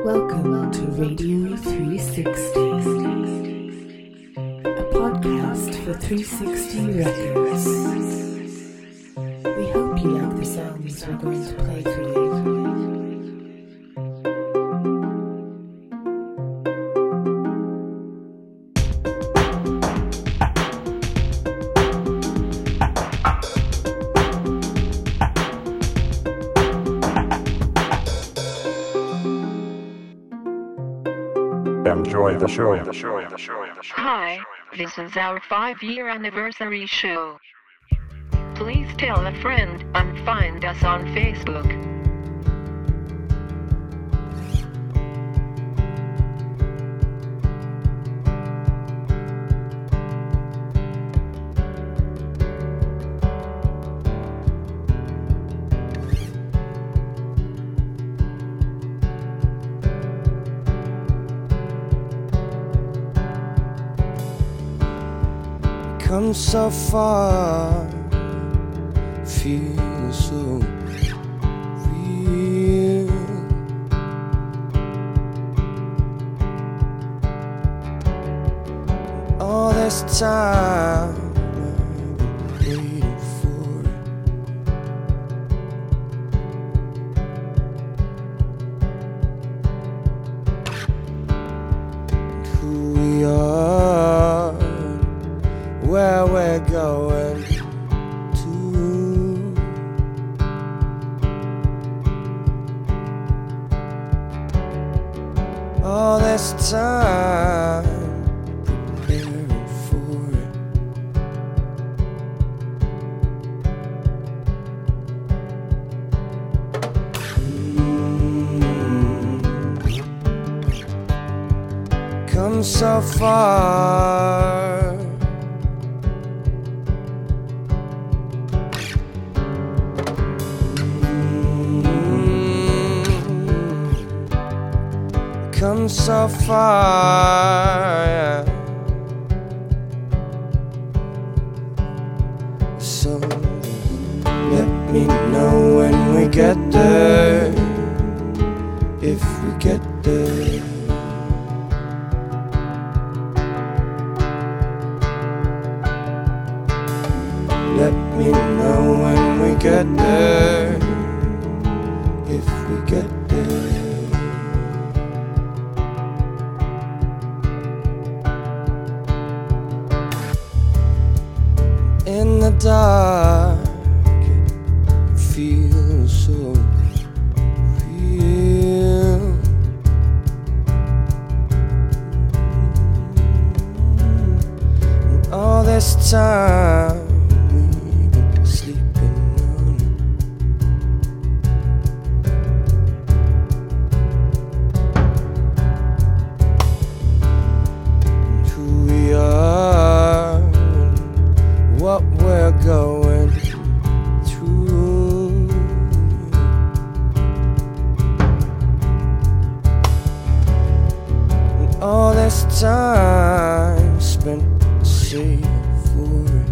Welcome to Radio 360, a podcast for 360 Records. We hope you like the songs we're going to play for you. Enjoy the show. Hi, this is our 5-year anniversary show. Please tell a friend and find us on Facebook. Come so far, feel so real. All this time I've been waiting for it. Who we are, where we're going to. All this time preparing for it. Come so far, come so far, yeah. So let me know when we get there, if we get there. Let me know when we get there, if we get there. In the dark, it feels so real. And all this time we've been sleeping on and who we are, what we're going through. And all this time spent saving for it.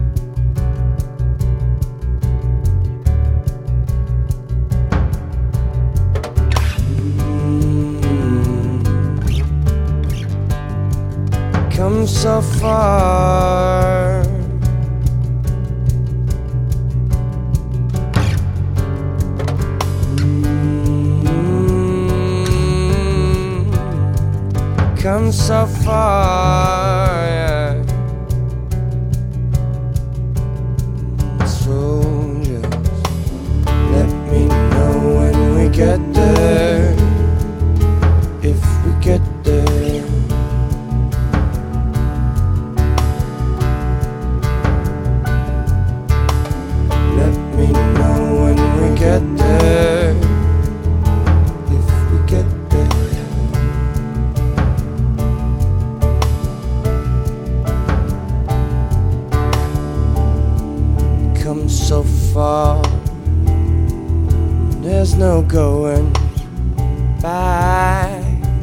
Come so far, come so far, yeah. So just let me know when we get there, if we get there. Let me know when we get there, if we get there. Come so far, there's no going back.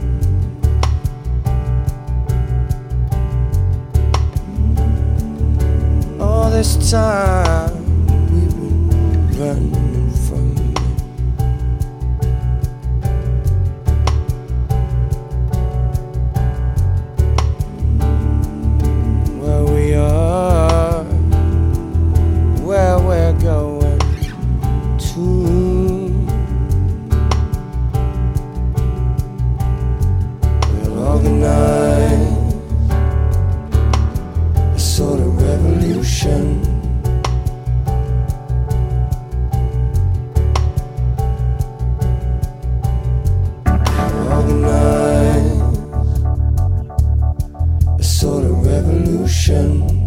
All this time we've been running. revolution.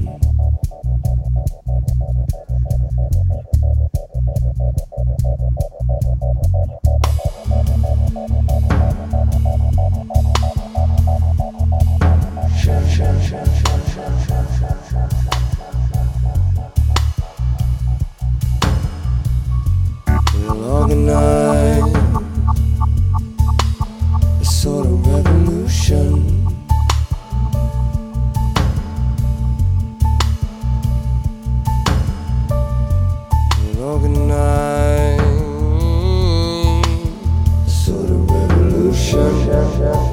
We'll organize a sort of revolution. We'll organize a sort of revolution.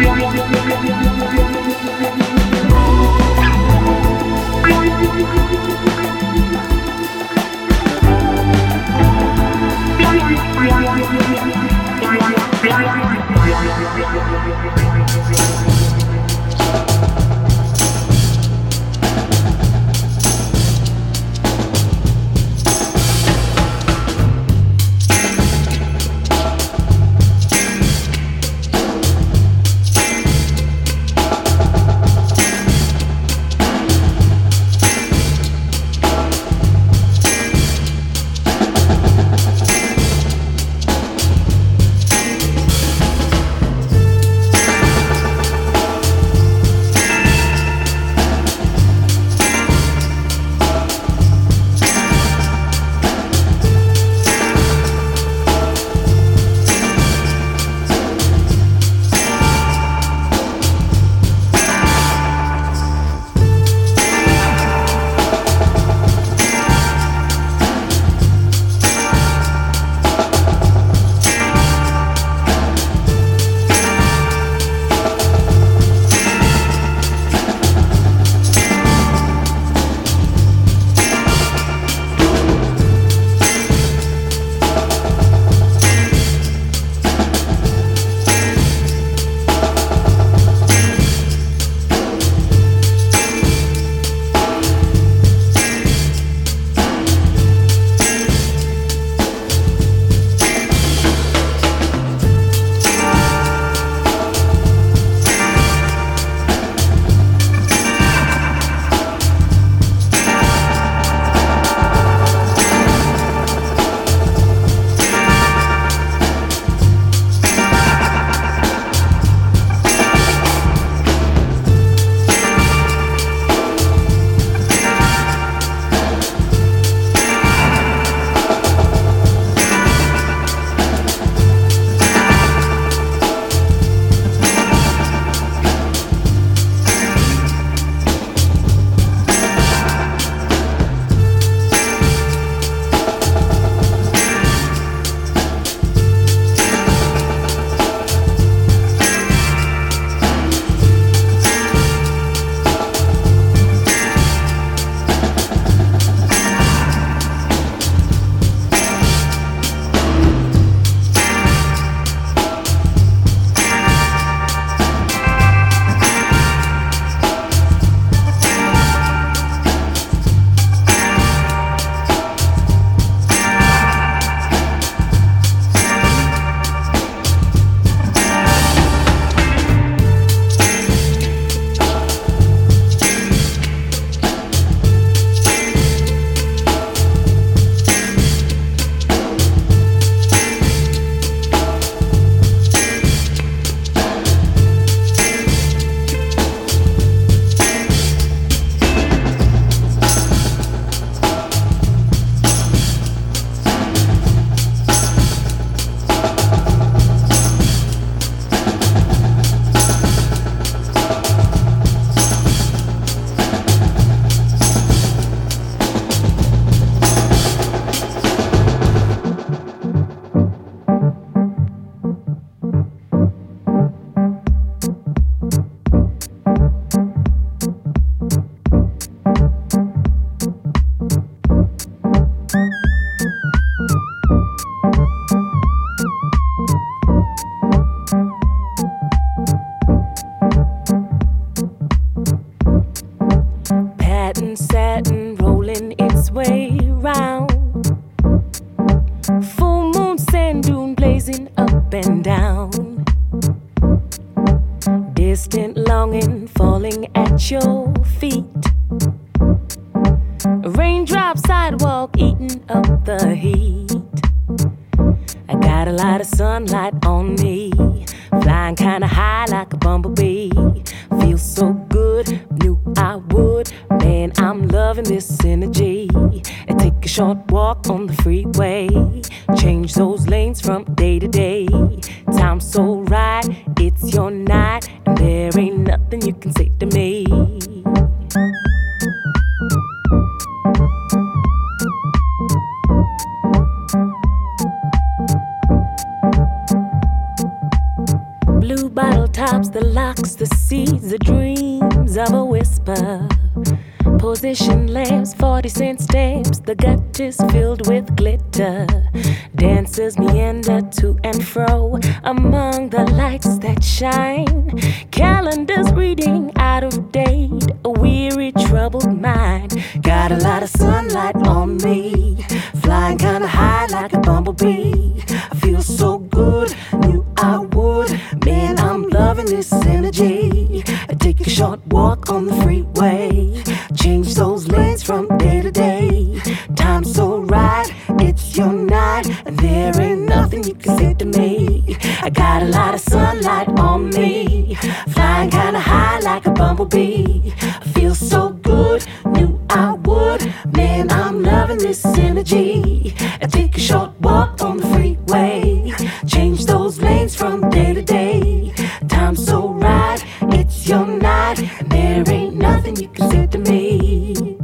your feet. A raindrop sidewalk eating up the heat. I got a lot of sunlight on me, flying kinda high like a bumblebee. Feels so good, knew I would. Man, I'm loving this energy. I take a short walk on the freeway, change those lanes from day to day. Time's so right, it's your night, and there ain't nothing you can say to me. Blue bottle tops, the unlocks the seeds, the dreams of a whisper. Position lamps, 40-cent stamps, the gut is filled with glitter. Dancers meander to and fro among the lights that shine. Calendars reading out of date, a weary, troubled mind. Got a lot of sunlight on me, flying kinda high like a bumblebee. I feel so good, knew I would. Man, I'm loving this energy. I take a short walk on the freeway, change those lanes from day to day. Time's so right, it's your night, and there ain't nothing you can say to me. I got a lot of sunlight on me, flying kinda high like a bumblebee. I feel so good, knew I would. Man, I'm loving this energy. I take a short walk on the freeway, change those lanes from day to day. Time's so right, it's your night, and there ain't nothing you can say to me.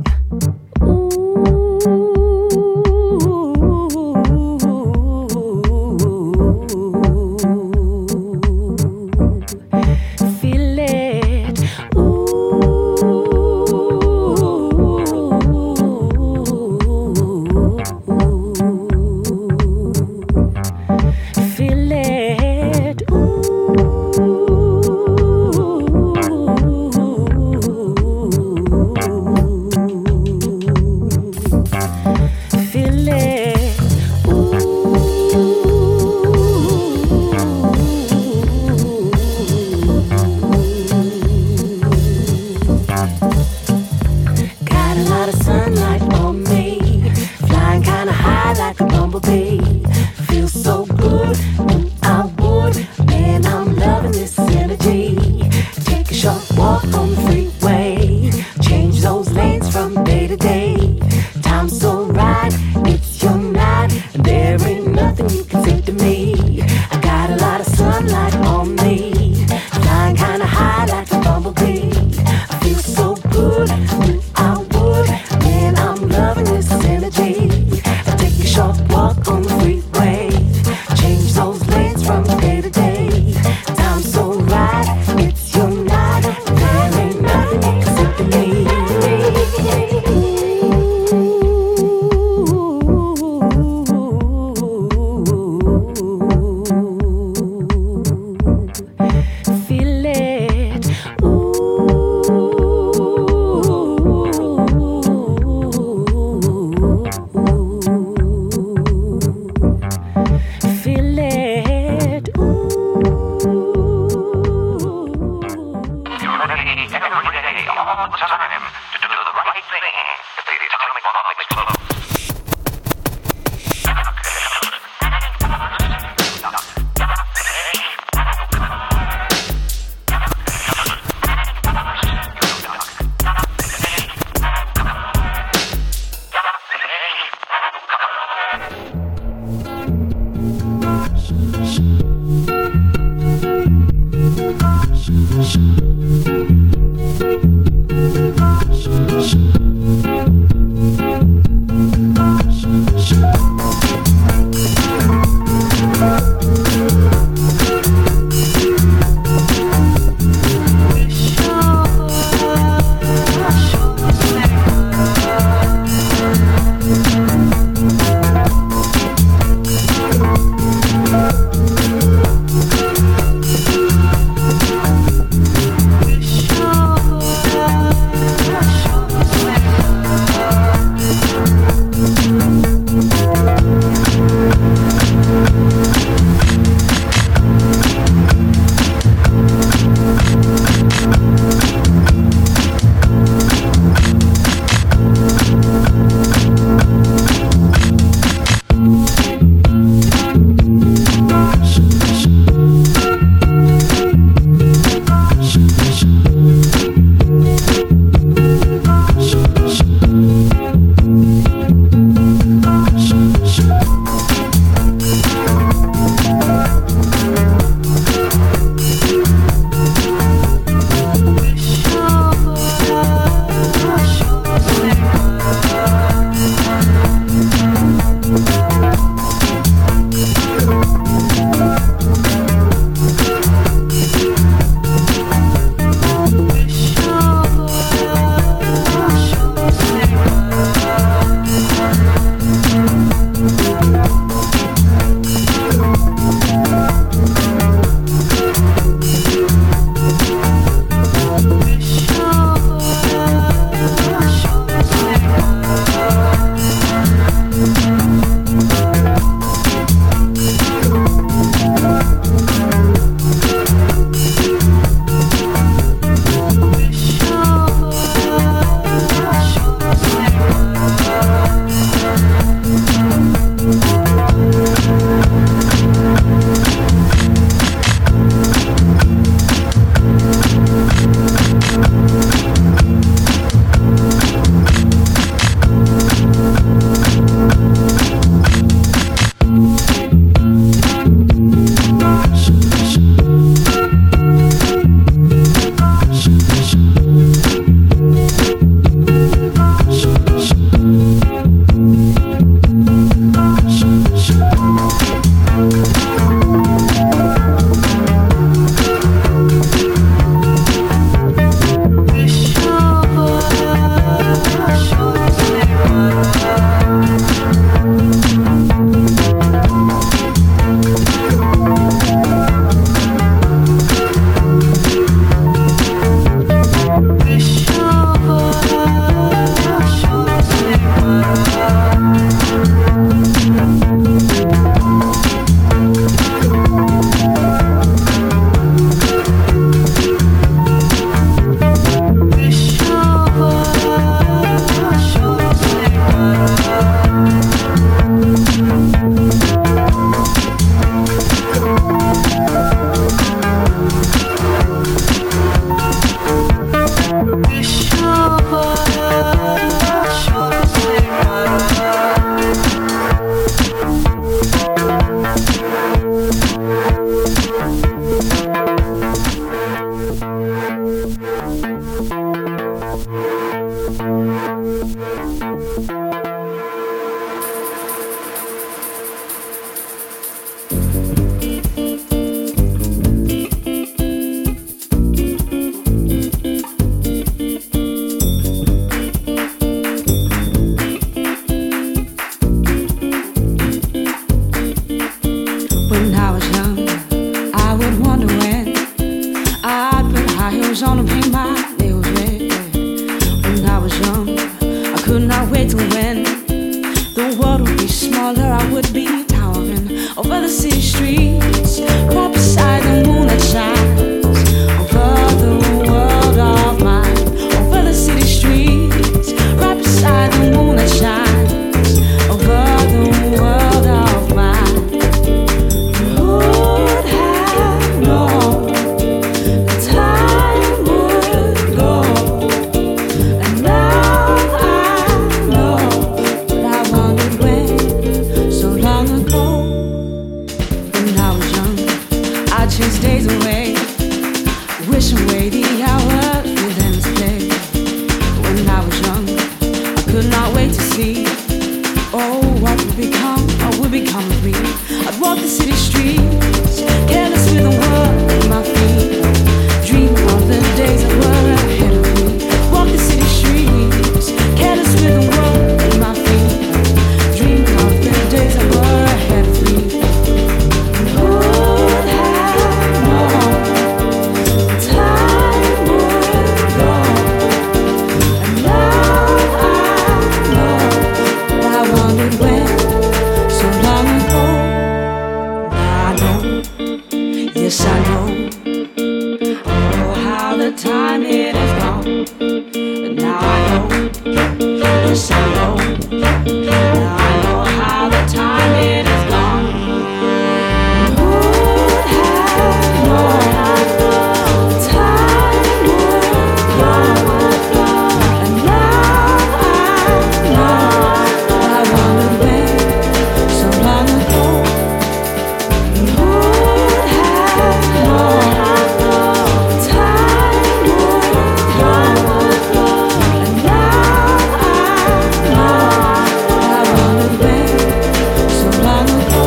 Sure. nails on and paint my nails red. When I was young, I could not wait to win. The world would be smaller, I would be towering over the city streets, right beside the moon that shines over the world of mine. Over the city streets, right beside the moon that shines over the world of mine. Would have known the time would go, and now I know what I wanted when so long ago. When I was young, I chased days away, wishing away the hours with endless play. When I was young, I could not wait to see, oh, what would become of me. I'd walk the city streets, careless with the world at my feet, dreaming of the days that were ahead of me. Walk the city streets, careless with the world at my feet, dreaming of the days that were ahead of me. Would have known time would go, and now I know what I wanted when so long ago. I know, yes I know how the time it has gone. And now I know, yes I know, now I know how the time it has gone. Would have known time would go, and now I know what I wanted when so long ago. Would have known time would go, and now I know what I wanted when so long ago.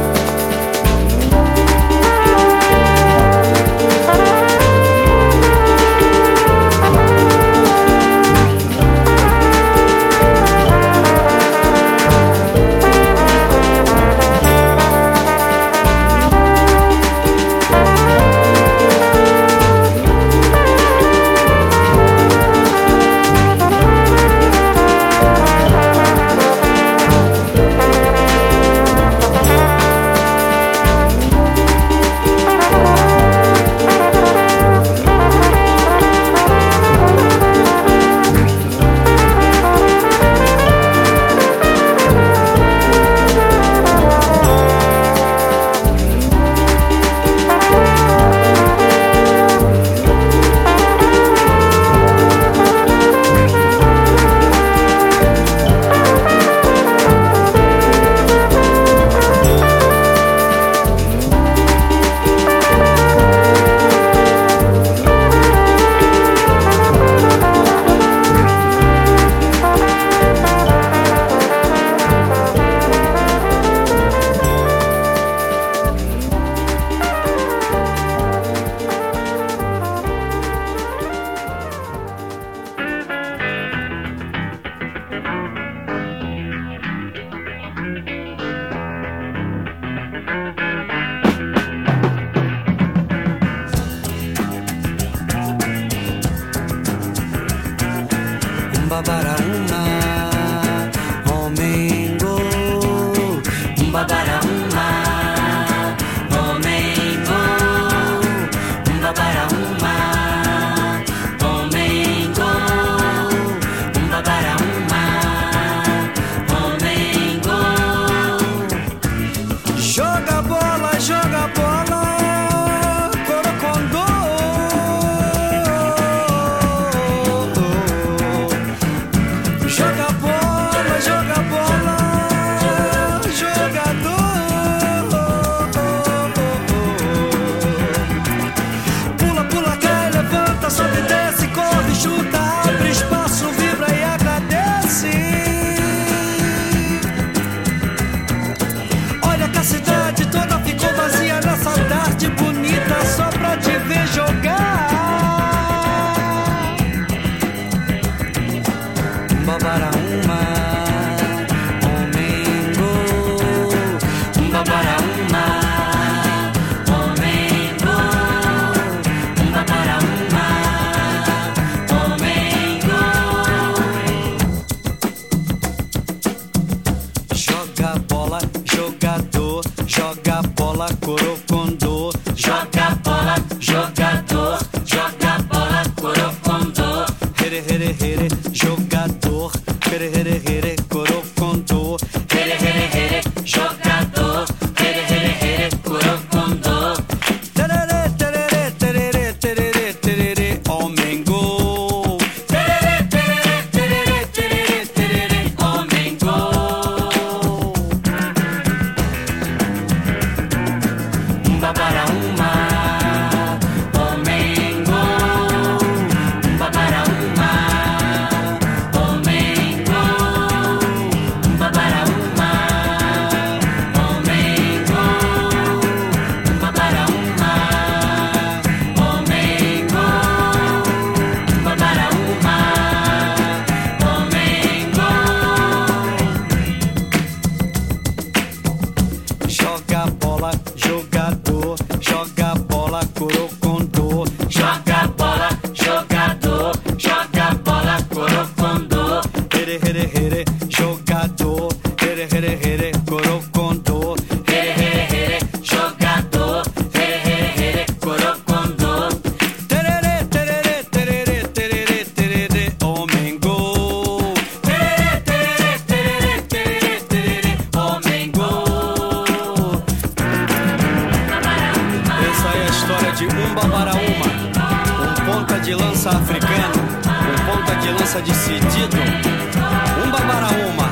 Para uma, Homengo, para uma, Homengo, para uma, Homengo, para uma, Homengo. Joga bola, Corocondô. Joga corocondô. Joga bola, jogador. Joga bola, corocondô. Here, here, here, jogador. Here, here, here, corocondô. Here, here, here, jogador. Here, here, here, corocondô. Tererê, tererê, tererê, tererê, tererê, homem gol. Tererê, tererê, tererê, tererê, tererê, homem gol. Babara uma, homem gol. Babara uma, homem gol. Babara uma, homem gol. Babara uma, homem gol. Babara uma, homem gol. Joga bola, jogador. Joga bola, corocondô. Joga bola, jogador. Joga bola, corocondô. Here, here, here, jogador. Here, here, here, corocondô. Here, here, here, jogador. Here, here, here, corocondô. Tererê, tererê, tererê, tererê, tererê, homem gol. Tererê, tererê, tererê, tererê, tererê, homem gol. Essa é a história de Babaraúma, ponta de lança africano, ponta de lança decidido. Babaraúma.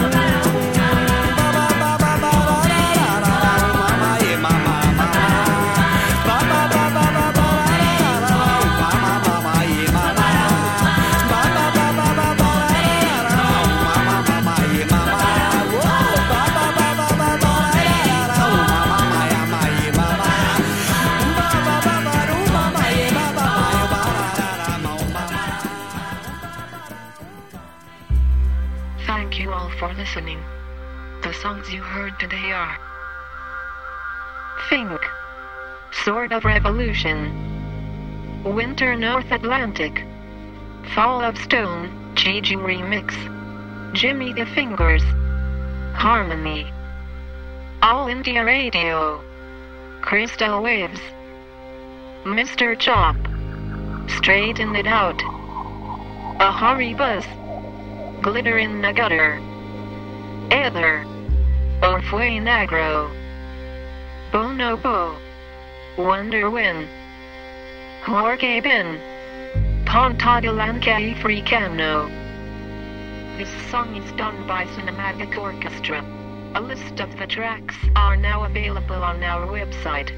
Thank you all for listening. The songs you heard today are Think, Sword of Revolution, Winter North Atlantic, Fall of Stone, Gigi Remix, Jimmy the Fingers, Harmony, All India Radio, Crystal Waves, Mr. Chop, Straighten It Out, A Hurry Buzz, Glitter in the Gutter, Ether, Orfue Negro, Bonobo, Wonder Win, Jorge Bin, Pontagalanca Africano. This song is done by Cinematic Orchestra. A list of the tracks are now available on our website,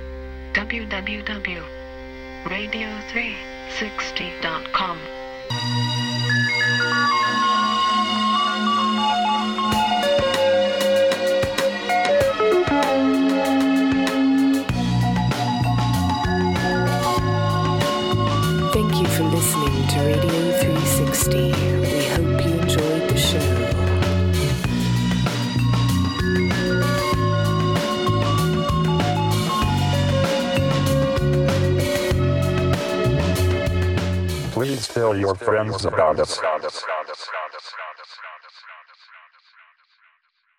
www.radio360.com. Thank you for listening to Radio 360. We hope you enjoyed the show. Please tell your friends about us.